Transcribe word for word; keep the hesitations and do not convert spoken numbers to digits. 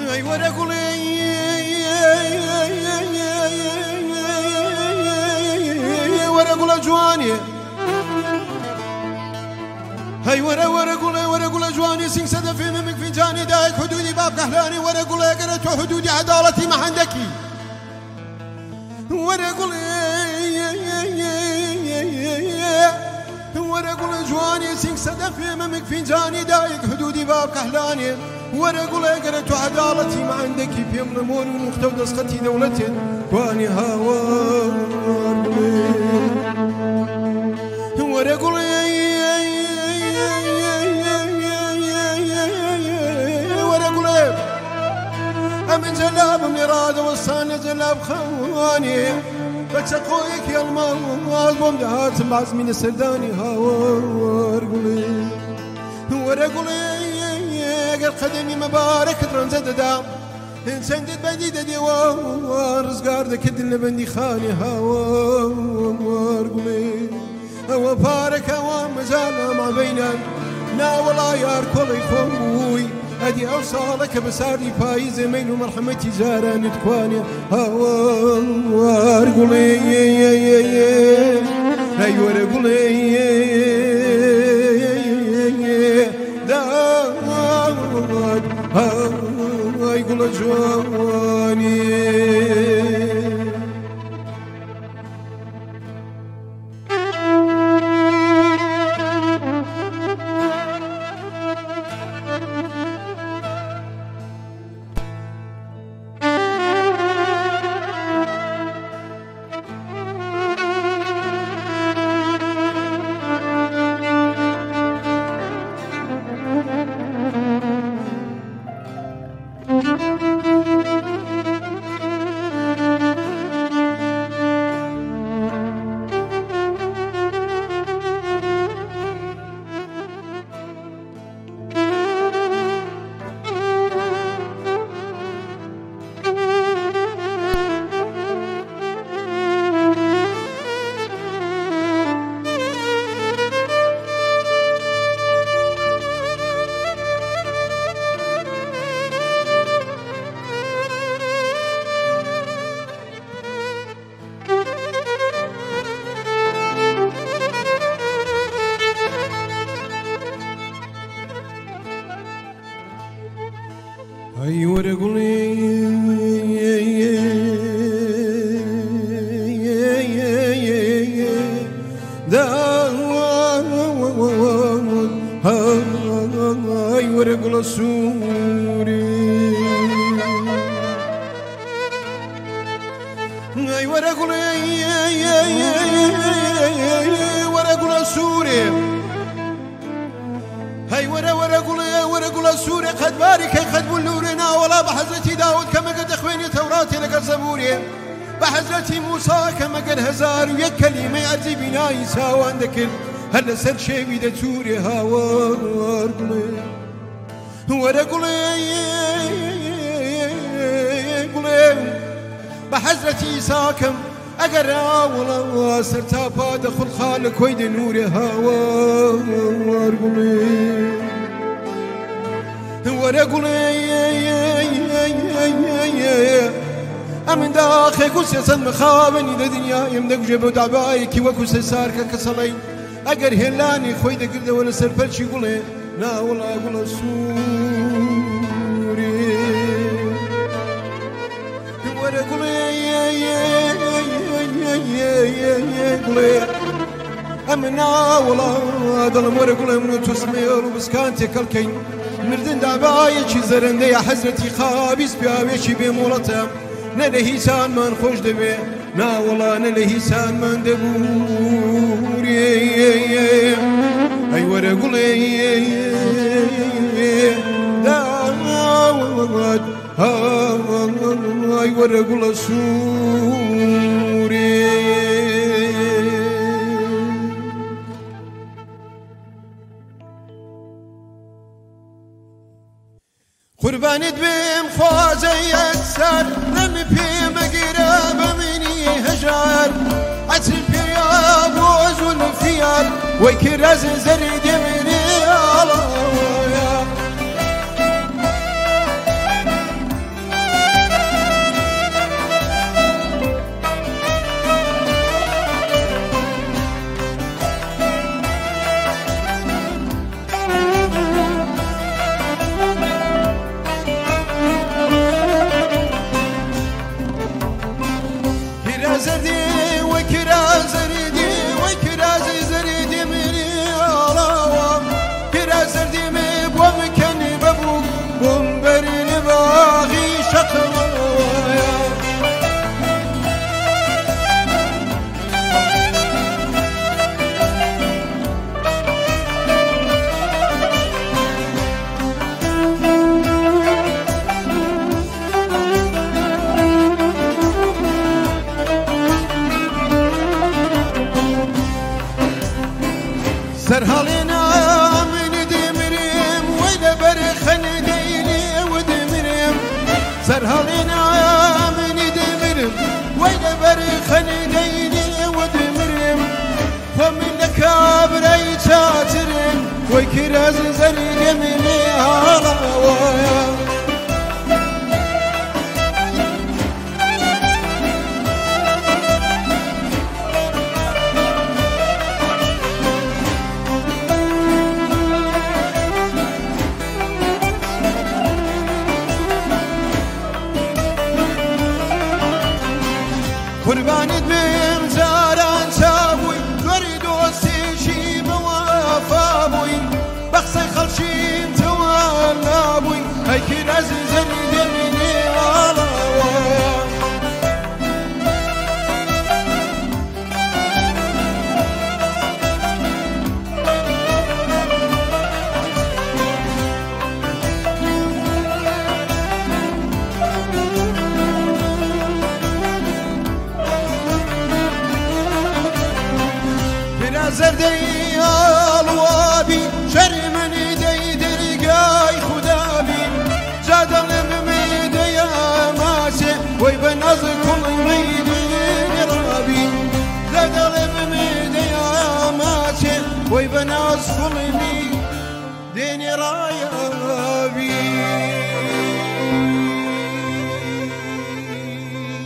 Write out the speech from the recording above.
اي ورا قولي ورا قول جواني هاي ورا ورا قول ورا قول جواني سين سد في ممك فنجاني دايك حدودي باب كحلاني ورا قول قرت حدودي عدالتي ما عندكي ورا قول ورا قول جواني سين سد في ممك فنجاني دايك حدودي باب كحلاني ورا قول قرت عدالتي ما عندكي في ملمون ومختو دسقتي دولتي واني هاوار ورا قول من جلاب مراد وصان جلاب خواني بتقويك يا المال بمدهات بعز من السرداني هاور قولي ورا قولي قال قدمي مبارك درن زددا سندت بندي ددي ورزقار ذاك الدل بندي خاني هاور قولي هو بارك هو مزال ما بينا لا والله يا كل خوي هدي أوصالك بساري فايز مين ومرحمتي زاران تكواني هاوار قولي أيوة قولي داود هاي قول جواني أيوة قولي داود أيوة قول سوري أيوة قولي ورا قول سوري هاي ورا ورا قولي ورا قول سوري قد بارك قد بلورنا ولا بحزرتي داود كما قد اخويني توراتي لك زبوري بحزرتي موسى كما قد هزار ويا كلمة يعزي بنا يساوى عندك هلا سر شي بيد توري هاور قولي ورا قولي قولي بحزرتي ساكم أقرا ولا سرتا باد خل خالك ويد نوري هاور قولي ورا قولي أمن داخل كوسة مخابني دا دنيا يمدك جبو دعبايك وكوسة سارك كسلين أقر هلاني خوي دا قرده ولا سرفلشي قولي لا ولا قول سوري ورا قولي قولي أمنا ولا ظلم ورا قولي من تسمير وبسكانتي كالكين مردن دعبايك زرن يا حزرتي خابيس بياويشي بمولتهم نلهي سان من خوش دبي نا والله نلهي سان من دبوري أي ورا قولي داود أي ورا قول سوري قربانت بهم خوازي أكثر نمي بهم قراب مني هجار عتل بيا بوز والفيال ويكرز زرد مني الله شقوايا سرهالينا من دمريم ودبر خنديني ودمريم سرهالينا من دمريم ودبر خنديني ودمريم ومن كابري شاترين وكراز زرق مني هالاوايا قربانت بهم زاران شابوي غريد وسيشي بوافابوي بخصي خلشيم توالابوي هيك رازي زرد مني علاوايا زردي الوابي شرمني دي درقاي خدابي جادل بميدي يا ماسي ويبنز كل ميدي رابي جادل بميدي يا ماسي ويبنز كل ميدي رابي